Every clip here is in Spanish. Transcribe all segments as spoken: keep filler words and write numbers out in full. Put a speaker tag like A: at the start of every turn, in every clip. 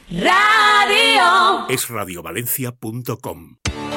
A: Radio.
B: Es radiovalencia punto com.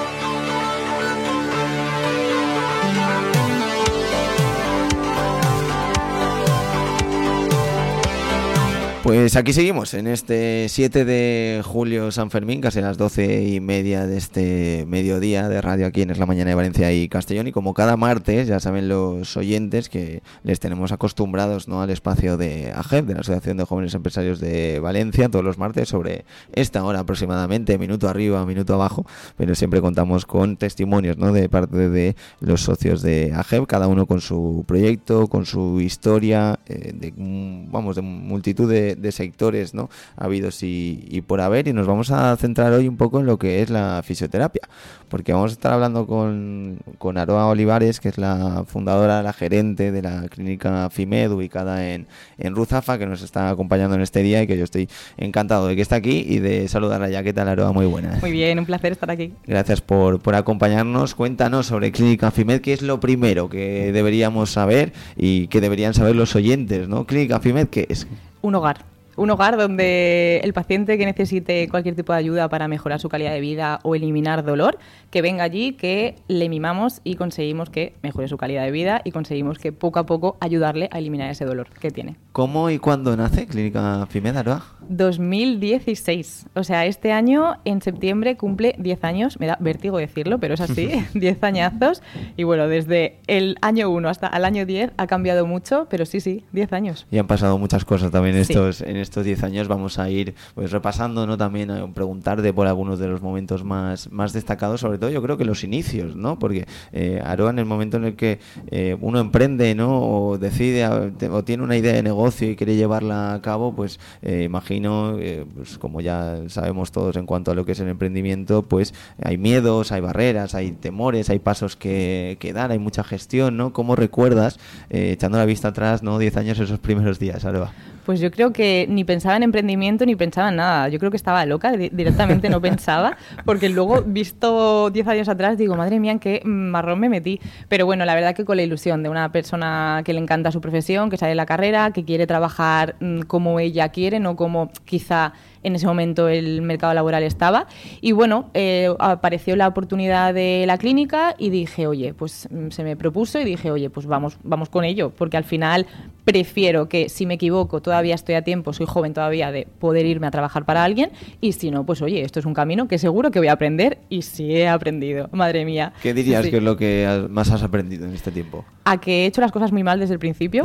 C: Pues aquí seguimos en este siete de julio San Fermín, casi a las doce y media de este mediodía de radio aquí en Es la Mañana de Valencia y Castellón. Y como cada martes, ya saben los oyentes que les tenemos acostumbrados, ¿no?, al espacio de A G E V, de la Asociación de Jóvenes Empresarios de Valencia, todos los martes sobre esta hora aproximadamente, minuto arriba, minuto abajo, pero siempre contamos con testimonios, ¿no?, de parte de los socios de A G E V, cada uno con su proyecto, con su historia, eh, de, vamos, de multitud de de sectores, ¿no?, habidos y, y por haber, y nos vamos a centrar hoy un poco en lo que es la fisioterapia, porque vamos a estar hablando con, con Aroa Olivares, que es la fundadora, la gerente de la clínica FIMED, ubicada en, en Ruzafa, que nos está acompañando en este día y que yo estoy encantado de que esté aquí y de saludarla ya. ¿Qué tal, Aroa? Muy buenas.
D: Muy bien, un placer estar aquí.
C: Gracias por, por acompañarnos. Cuéntanos sobre Clínica FIMED, ¿qué es lo primero que deberíamos saber y que deberían saber los oyentes, ¿no? Clínica FIMED, ¿qué es?
D: Un hogar. Un hogar donde el paciente que necesite cualquier tipo de ayuda para mejorar su calidad de vida o eliminar dolor, que venga allí, que le mimamos y conseguimos que mejore su calidad de vida y conseguimos que poco a poco ayudarle a eliminar ese dolor que tiene.
C: ¿Cómo y cuándo nace Clínica FIMED, Aroa?
D: dos mil dieciséis. O sea, este año, en septiembre, cumple diez años. Me da vértigo decirlo, pero es así. diez añazos. Y bueno, desde el año uno hasta el año diez ha cambiado mucho, pero sí, sí, diez años.
C: Y han pasado muchas cosas también estos,
D: sí.
C: en estos diez años. Vamos a ir pues repasando, ¿no?, también a preguntarte por algunos de los momentos más, más destacados, sobre todo yo creo que los inicios, ¿no? Porque eh, Aroa, en el momento en el que eh, uno emprende, ¿no?, o decide o tiene una idea de negocio y quiere llevarla a cabo, pues eh, imagino, eh, pues como ya sabemos todos en cuanto a lo que es el emprendimiento, pues hay miedos, hay barreras, hay temores, hay pasos que, que dar, hay mucha gestión, ¿no? ¿Cómo recuerdas, eh, echando la vista atrás, ¿no?, diez años, esos primeros días, Aroa?
D: Pues yo creo que ni pensaba en emprendimiento ni pensaba en nada. Yo creo que estaba loca, directamente no pensaba, porque luego, visto diez años atrás, digo, madre mía, en qué marrón me metí. Pero bueno, la verdad que con la ilusión de una persona que le encanta su profesión, que sale de la carrera, que quiere trabajar mmm, como ella quiere, no como quizá en ese momento el mercado laboral estaba. Y bueno, eh, apareció la oportunidad de la clínica y dije, oye, pues se me propuso y dije, oye, pues vamos, vamos con ello, porque al final prefiero que, si me equivoco, todavía estoy a tiempo, soy joven todavía, de poder irme a trabajar para alguien, y si no, pues oye, esto es un camino que seguro que voy a aprender, y sí he aprendido, madre mía.
C: ¿Qué dirías
D: sí.
C: que es lo que más has aprendido en este tiempo?
D: A que he hecho las cosas muy mal desde el principio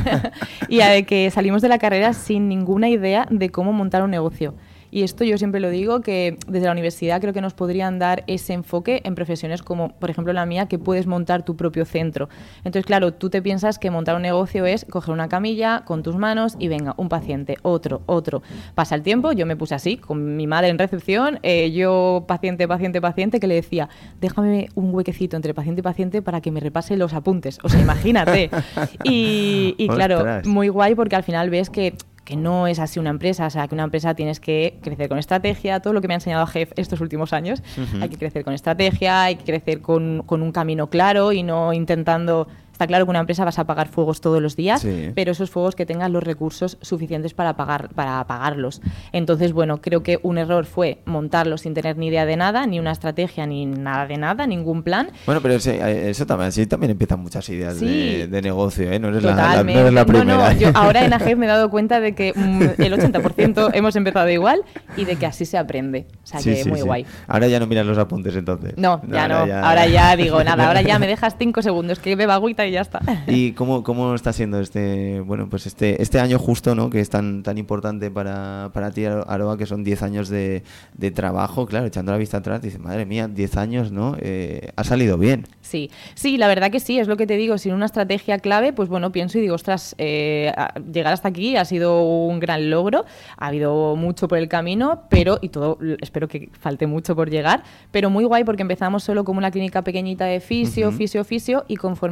D: y a de que salimos de la carrera sin ninguna idea de cómo montar un negocio. Y esto yo siempre lo digo, que desde la universidad creo que nos podrían dar ese enfoque en profesiones como, por ejemplo, la mía, que puedes montar tu propio centro. Entonces, claro, tú te piensas que montar un negocio es coger una camilla con tus manos y venga, un paciente, otro, otro. Pasa el tiempo, yo me puse así, con mi madre en recepción, eh, yo paciente, paciente, paciente, que le decía, déjame un huequecito entre paciente y paciente para que me repase los apuntes. O sea, imagínate. Y, y claro,
C: Ostras.
D: Muy guay, porque al final ves que que no es así una empresa, o sea, que una empresa tienes que crecer con estrategia, todo lo que me ha enseñado A G E V estos últimos años, uh-huh. Hay que crecer con estrategia, hay que crecer con, con un camino claro y no intentando... Está claro que una empresa vas a apagar fuegos todos los días, sí. Pero esos fuegos que tengan los recursos suficientes para, pagar, para apagarlos. Entonces, bueno, creo que un error fue montarlo sin tener ni idea de nada, ni una estrategia, ni nada de nada, ningún plan.
C: Bueno, pero eso, eso también, sí, también empiezan muchas ideas sí. de, de negocio, ¿eh? No eres, la, la, no eres la primera.
D: No, no, yo ahora en A G E V me he dado cuenta de que mm, el ochenta por ciento hemos empezado igual y de que así se aprende. O sea, sí, que sí, muy sí. guay.
C: Ahora ya no miras los apuntes, entonces.
D: No, ya no. no. Ya... Ahora ya digo, nada, ahora ya me dejas cinco segundos que beba agüita y ya está.
C: ¿Y cómo, cómo está siendo este bueno pues este este año justo, ¿no?, que es tan tan importante para, para ti, Aroa, que son diez años de, de trabajo? Claro, echando la vista atrás, dices, madre mía, diez años, ¿no? Eh, ha salido bien.
D: Sí, sí, la verdad que sí, es lo que te digo, sin una estrategia clave, pues bueno, pienso y digo, ostras, eh, llegar hasta aquí ha sido un gran logro, ha habido mucho por el camino, pero, y todo, espero que falte mucho por llegar, pero muy guay porque empezamos solo como una clínica pequeñita de fisio, uh-huh. fisio, fisio, y conforme fue avanzando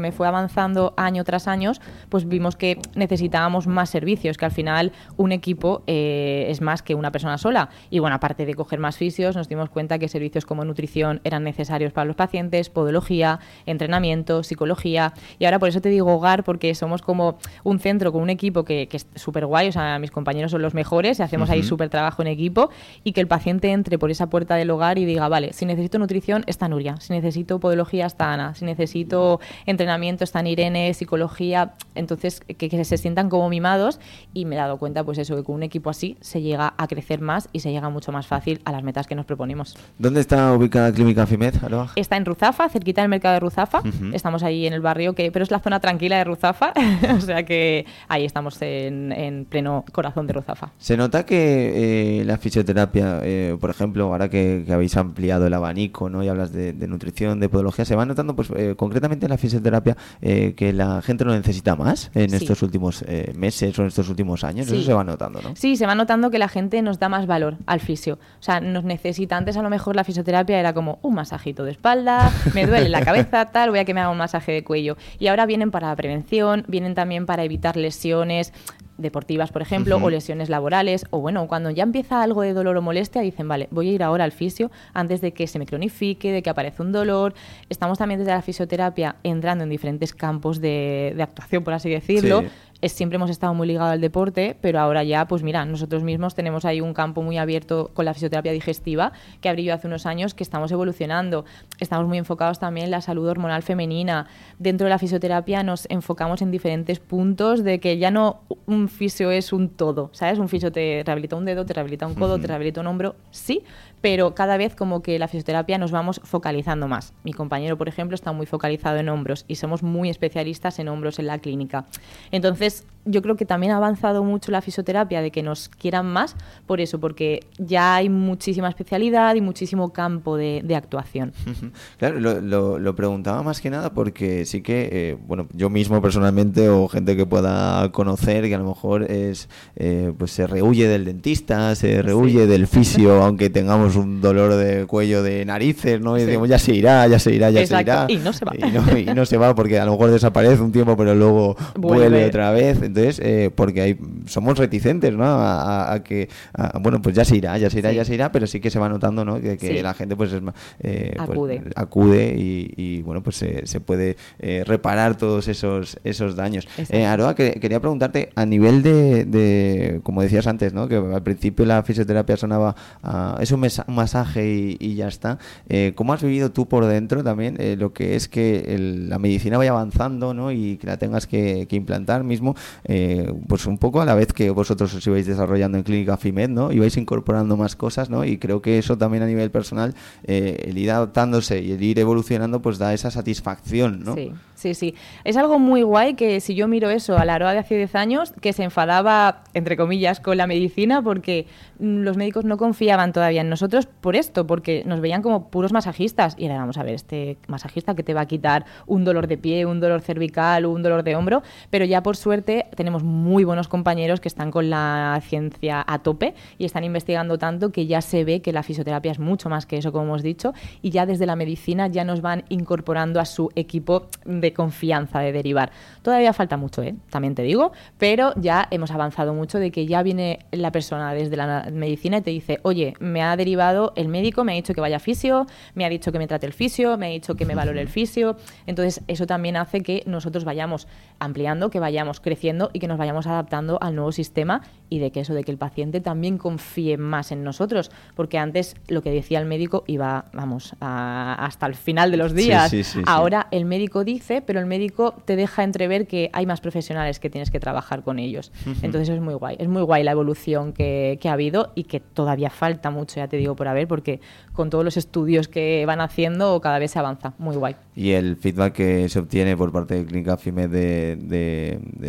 D: avanzando año tras año, pues vimos que necesitábamos más servicios, que al final un equipo eh, es más que una persona sola. Y bueno, aparte de coger más fisios, nos dimos cuenta que servicios como nutrición eran necesarios para los pacientes, podología, entrenamiento, psicología. Y ahora por eso te digo hogar, porque somos como un centro con un equipo que, que es súper guay, o sea, mis compañeros son los mejores y hacemos uh-huh. ahí súper trabajo en equipo, y que el paciente entre por esa puerta del hogar y diga, vale, si necesito nutrición está Nuria, si necesito podología está Ana, si necesito entrenamiento está Irene, psicología, entonces que, que se sientan como mimados. Y me he dado cuenta pues eso, que con un equipo así se llega a crecer más y se llega mucho más fácil a las metas que nos proponemos.
C: ¿Dónde está ubicada Clínica Fimed, Aroa?
D: Está en Ruzafa, cerquita del mercado de Ruzafa. Uh-huh. Estamos ahí en el barrio, que pero es la zona tranquila de Ruzafa, o sea que ahí estamos en, en pleno corazón de Ruzafa.
C: Se nota que eh, la fisioterapia, eh, por ejemplo, ahora que, que habéis ampliado el abanico, ¿no? Y hablas de, de nutrición, de podología, se va notando pues eh, concretamente en la fisioterapia eh, que la gente lo necesita más en sí. estos últimos eh, meses o en estos últimos años. Sí. Eso se va notando, ¿no?
D: Sí, se va notando que la gente nos da más valor al fisio. O sea, nos necesita. Antes a lo mejor la fisioterapia era como un masajito de espalda, me duele la cabeza, tal, voy a que me haga un masaje de cuello. Y ahora vienen para la prevención, vienen también para evitar lesiones deportivas, por ejemplo, uh-huh. o lesiones laborales, o bueno, cuando ya empieza algo de dolor o molestia, dicen, vale, voy a ir ahora al fisio antes de que se me cronifique, de que aparezca un dolor. Estamos también desde la fisioterapia entrando en diferentes campos de, de actuación, por así decirlo. Sí. Es, siempre hemos estado muy ligados al deporte, pero ahora ya, pues mira, nosotros mismos tenemos ahí un campo muy abierto con la fisioterapia digestiva que abrió hace unos años, que estamos evolucionando. Estamos muy enfocados también en la salud hormonal femenina. Dentro de la fisioterapia nos enfocamos en diferentes puntos de que ya no un fisio es un todo, ¿sabes? Un fisio te rehabilita un dedo, te rehabilita un codo, uh-huh. te rehabilita un hombro, sí, pero cada vez como que la fisioterapia nos vamos focalizando más. Mi compañero, por ejemplo, está muy focalizado en hombros y somos muy especialistas en hombros en la clínica. Entonces, yo creo que también ha avanzado mucho la fisioterapia de que nos quieran más por eso, porque ya hay muchísima especialidad y muchísimo campo de, de actuación.
C: Claro, lo, lo, lo preguntaba más que nada porque sí que, eh, bueno, yo mismo personalmente o gente que pueda conocer que a lo mejor es, eh, pues se rehuye del dentista, se rehuye sí. del fisio, aunque tengamos un dolor de cuello de narices, ¿no? Y sí. decimos, ya se irá, ya se irá, ya
D: Exacto.
C: se irá.
D: Y no se va.
C: Y no, y no se va porque a lo mejor desaparece un tiempo, pero luego vuelve, vuelve otra vez. Entonces, eh, porque hay, somos reticentes, ¿no? A, a, a que, a, bueno, pues ya se irá, ya se irá, sí. ya se irá, pero sí que se va notando, ¿no? Que, que sí. la gente, pues, es, eh,
D: acude.
C: Pues, acude y, y, bueno, pues se, se puede eh, reparar todos esos, esos daños. Eh, Aroa, que, quería preguntarte, a nivel de, de, como decías antes, ¿no? Que al principio la fisioterapia sonaba, uh, es un, mesa, un masaje y, y ya está. Eh, ¿Cómo has vivido tú por dentro también eh, lo que es que el, la medicina vaya avanzando, ¿no? Y que la tengas que, que implantar mismo, eh, pues un poco a la vez que vosotros os ibais desarrollando en Clínica Fimed, ¿no? Ibais incorporando más cosas, ¿no? Y creo que eso también a nivel personal, eh, el ir adaptándose y el ir evolucionando, pues da esa satisfacción, ¿no?
D: Sí, sí, sí. Es algo muy guay que si yo miro eso a la Aroa de hace diez años, que se enfadaba, entre comillas, con la medicina porque los médicos no confiaban todavía en nosotros por esto, porque nos veían como puros masajistas y era, vamos a ver, este masajista que te va a quitar un dolor de pie, un dolor cervical o un dolor de hombro, pero ya por suerte tenemos muy buenos compañeros que están con la ciencia a tope y están investigando tanto que ya se ve que la fisioterapia es mucho más que eso, como hemos dicho, y ya desde la medicina ya nos van incorporando a su equipo de confianza de derivar. Todavía falta mucho, ¿eh? También te digo, pero ya hemos avanzado mucho de que ya viene la persona desde la medicina y te dice, oye, me ha derivado el médico, me ha dicho que vaya a fisio, me ha dicho que me trate el fisio, me ha dicho que me valore el fisio. Entonces eso también hace que nosotros vayamos ampliando, que vayamos creciendo y que nos vayamos adaptando al nuevo sistema y de que eso, de que el paciente también confíe más en nosotros, porque antes lo que decía el médico iba, vamos, a, hasta el final de los días.
C: Sí, sí, sí,
D: Ahora
C: sí.
D: el médico dice, pero el médico te deja entrever que hay más profesionales que tienes que trabajar con ellos. Uh-huh. Entonces es muy guay, es muy guay la evolución que, que ha habido y que todavía falta mucho, ya te digo, por haber, porque con todos los estudios que van haciendo cada vez se avanza, muy guay.
C: Y el feedback que se obtiene por parte de Clínica Fimed de, de, de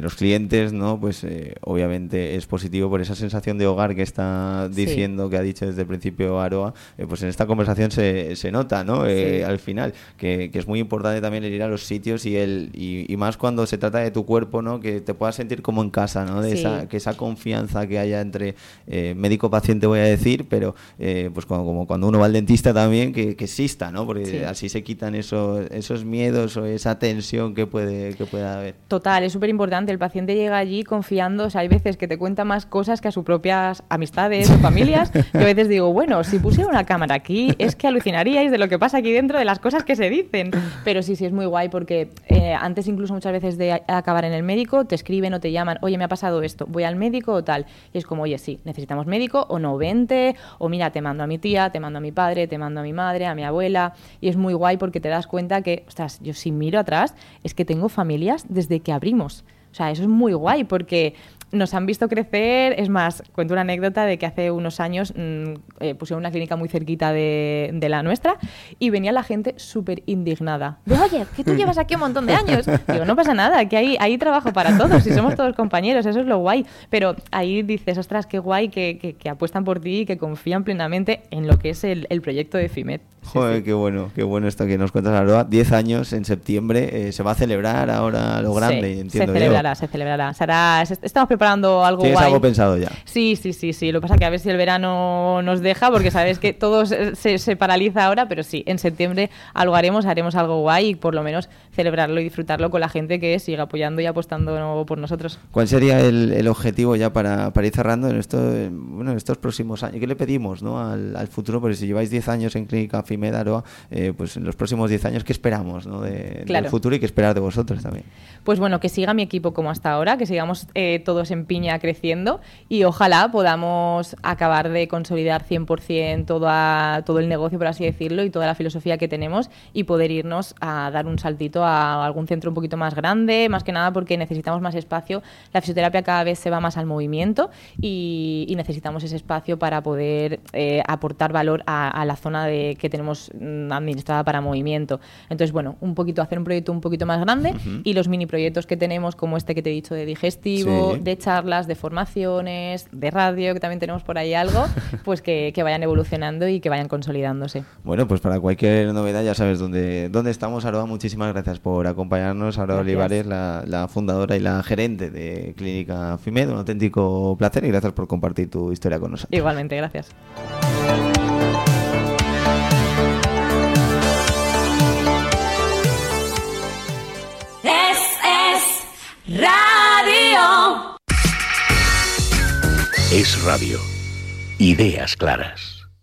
C: los clientes, ¿no? Pues eh, obviamente es positivo por esa sensación de hogar que está diciendo, sí. que ha dicho desde el principio Aroa, eh, pues en esta conversación se, se nota, ¿no? Eh, sí. Al final, que, que es muy importante también el ir a los sitios y el y, y más cuando se trata de tu cuerpo, ¿no? Que te puedas sentir como en casa, ¿no? De sí. esa, que esa confianza que haya entre eh, médico-paciente, voy a decir, pero eh, pues como, como cuando uno va al dentista también, que, que exista, ¿no? Porque sí. así se quitan esos, esos miedos o esa tensión que puede que pueda haber.
D: Total, es súper importante. El paciente llega allí confiando, o sea, hay veces que te cuenta más cosas que a sus propias amistades o familias. Yo a veces digo, bueno, si pusiera una cámara aquí, es que alucinaríais de lo que pasa aquí dentro, de las cosas que se dicen. Pero sí, sí, es muy guay porque eh, antes incluso muchas veces de acabar en el médico, te escriben o te llaman, oye, me ha pasado esto, voy al médico o tal. Y es como, oye, sí, necesitamos médico o no, vente, o mira, te mando a mi tía, te mando a mi padre, te mando a mi madre, a mi abuela. Y es muy guay porque te das cuenta que, ostras, yo si miro atrás, es que tengo familias desde que abrimos. O sea, eso es muy guay porque nos han visto crecer. Es más, cuento una anécdota de que hace unos años mmm, eh, pusieron una clínica muy cerquita de, de la nuestra y venía la gente súper indignada. De, oye, que tú llevas aquí un montón de años. Digo, no pasa nada, que hay, hay trabajo para todos y somos todos compañeros, eso es lo guay. Pero ahí dices, ostras, qué guay que, que, que apuestan por ti y que confían plenamente en lo que es el, el proyecto de FIMED.
C: Joder, sí, sí. qué bueno, qué bueno esto que nos cuentas, Aroa. Diez años en septiembre, eh, se va a celebrar ahora lo grande,
D: sí,
C: entiendo
D: se celebrará,
C: yo.
D: se celebrará. Será, estamos preparando algo
C: ¿Tienes
D: guay.
C: algo pensado ya?
D: Sí, sí, sí, sí. Lo que pasa es que a ver si el verano nos deja, porque sabes que todo se, se paraliza ahora, pero sí, en septiembre algo haremos, haremos algo guay y por lo menos celebrarlo y disfrutarlo con la gente que siga apoyando y apostando por nosotros.
C: ¿Cuál sería el, el objetivo ya para, para ir cerrando en, esto, bueno, en estos próximos años? ¿Qué le pedimos, ¿no? al, al futuro? Porque si lleváis diez años en Clínica FIMED, Aroa, eh, pues en los próximos diez años, ¿qué esperamos, ¿no? de, claro. del futuro y qué esperar de vosotros también?
D: Pues bueno, que siga mi equipo como hasta ahora, que sigamos eh, todos en piña creciendo y ojalá podamos acabar de consolidar cien por ciento todo, a, todo el negocio, por así decirlo, y toda la filosofía que tenemos y poder irnos a dar un saltito a algún centro un poquito más grande, más que nada porque necesitamos más espacio. La fisioterapia cada vez se va más al movimiento y, y necesitamos ese espacio para poder eh, aportar valor a, a la zona de, que tenemos administrada para movimiento. Entonces, bueno, un poquito hacer un proyecto un poquito más grande uh-huh. y los mini proyectos que tenemos como este que te he dicho de digestivo, sí. de charlas, de formaciones, de radio, que también tenemos por ahí algo, pues que, que vayan evolucionando y que vayan consolidándose.
C: Bueno, pues para cualquier novedad ya sabes dónde, dónde estamos, Aroa. Muchísimas gracias por acompañarnos. Aroa Olivares, la, la fundadora y la gerente de Clínica FIMED. Un auténtico placer y gracias por compartir tu historia con nosotros.
D: Igualmente, gracias.
B: Radio. Es radio. Ideas claras.